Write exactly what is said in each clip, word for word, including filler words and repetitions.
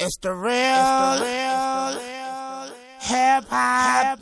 It's the real, it's the real, real hip hop.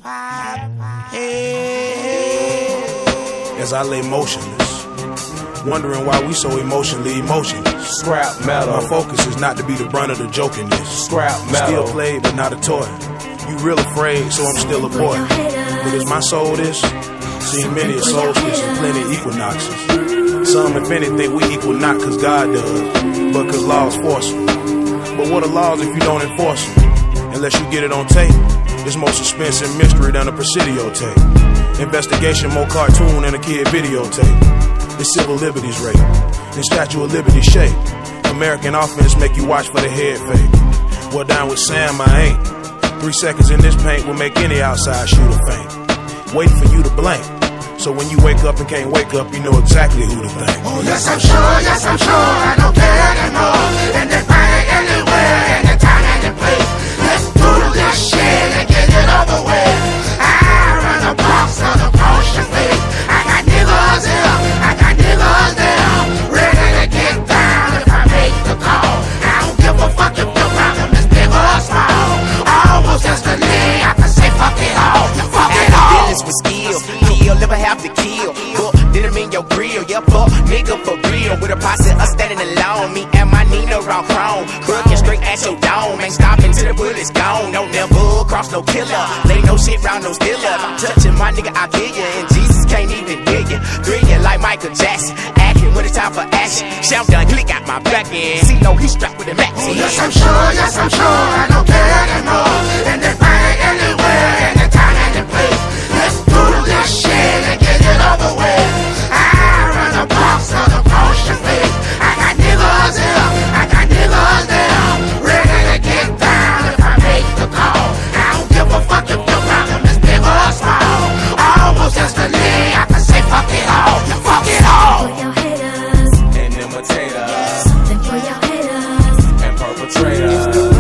Yeah. As I lay motionless, wondering why we so emotionally emotionless. Scrap metal. My focus is not to be the brunt of the jokingness. Scrap metal. Still played, but not a toy. You real afraid, so I'm still a boy. But is my soul this? Seen many a solstice and plenty equinoxes. Some, if anything, we equal not cause God does, but cause laws force them. But what are laws if you don't enforce them? Unless you get it on tape. It's more suspense and mystery than a Presidio tape. Investigation more cartoon than a kid videotape. The civil liberties rate, and Statue of Liberty shape. American offense make you watch for the head fake. Well, down with Sam, I ain't. Three seconds in this paint will make any outside shooter faint. Wait for you to blank. So when you wake up and can't wake up, you know exactly who to thank. Oh, yes, I'm sure, yes, I'm sure, I don't care anymore. And they find it anywhere, anytime, any place. Let's do this shit and get it over with. I run a box on across your face. I got niggas here, I got niggas there, ready to get down if I make the call. I don't give a fuck if the problem is big or small. Almost instantly, I can say fuck it all, fuck it all. With skill, he'll never have to kill. But didn't mean your grill, yeah, fuck nigga for real. With a posse us standing alone, me and my Nina round crown. Crooking straight at your dome, ain't stopping till the bullet's gone. Don't never cross no killer, lay no shit round no stiller. If I'm touching my nigga, I kill ya, and Jesus can't even dig ya. Grilling like Michael Jackson, acting when it's time for action. Shout done, click out my back end. See, no, he strapped with a max. Oh, yes, I'm sure, yes, I'm sure, I don't care anymore. And they find it anywhere, anytime, any place. Let's do this shit and get it over with. I run a box on across your face. I got niggas here, I got niggas there, ready to get down if I make the call. I don't give a fuck if the problem is big or small. Almost instantly, I can say fuck it all, fuck it all. For your haters And imitators. Something for your haters And perpetrators.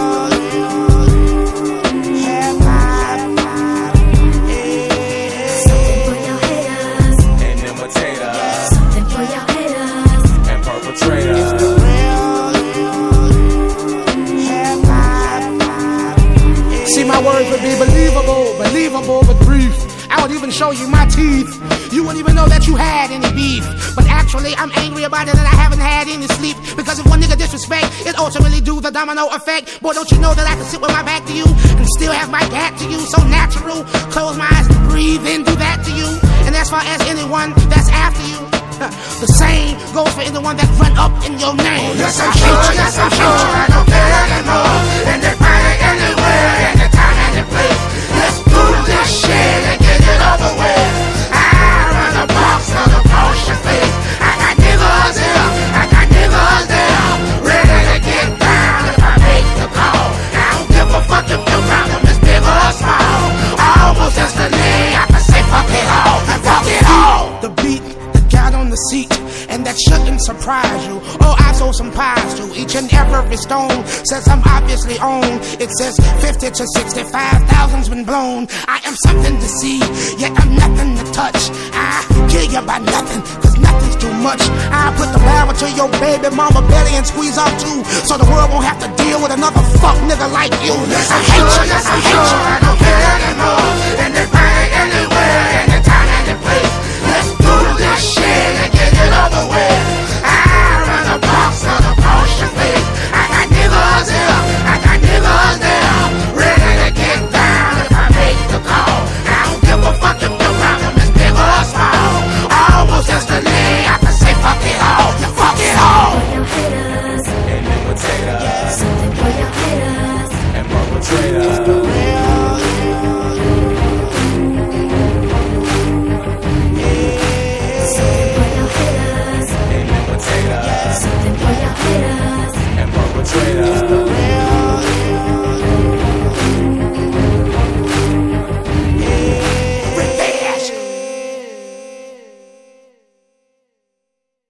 See, my words would be believable, believable but brief. I would even show you my teeth. You wouldn't even know that you had any beef. But actually, I'm angry about it and I haven't had any sleep. Because if one nigga disrespect, it ultimately do the domino effect. Boy, don't you know that I can sit with my back to you and still have my back to you? So natural. Close my eyes, breathe in, do that to you. And as far as anyone that's after you, the same goes for anyone that run up in your name. Oh, yes, I'm sure, yes, I'm sure, I don't care anymore. And they find it anywhere, anytime, any place. Let's do this shit and get it over with. I run a box on across your face. I got niggas here, I got niggas there, ready to get down if I make the call. I don't give a fuck if the problem is big or small. Almost instantly, I can say fuck it all, fuck it all. The beat that got on the seat, and that shouldn't surprise you. Oh, I sold some pies to each and every stone. Says I'm obviously on. It says fifty to sixty-five thousand's been blown. I am something to see, yet I'm nothing to touch. I kill you by nothing, cause nothing's too much. I put the barrel to your baby mama belly and squeeze out too, so the world won't have to deal with another fuck nigga like you. Yes, I I'm hate sure, you, yes, I I'm hate sure, you. I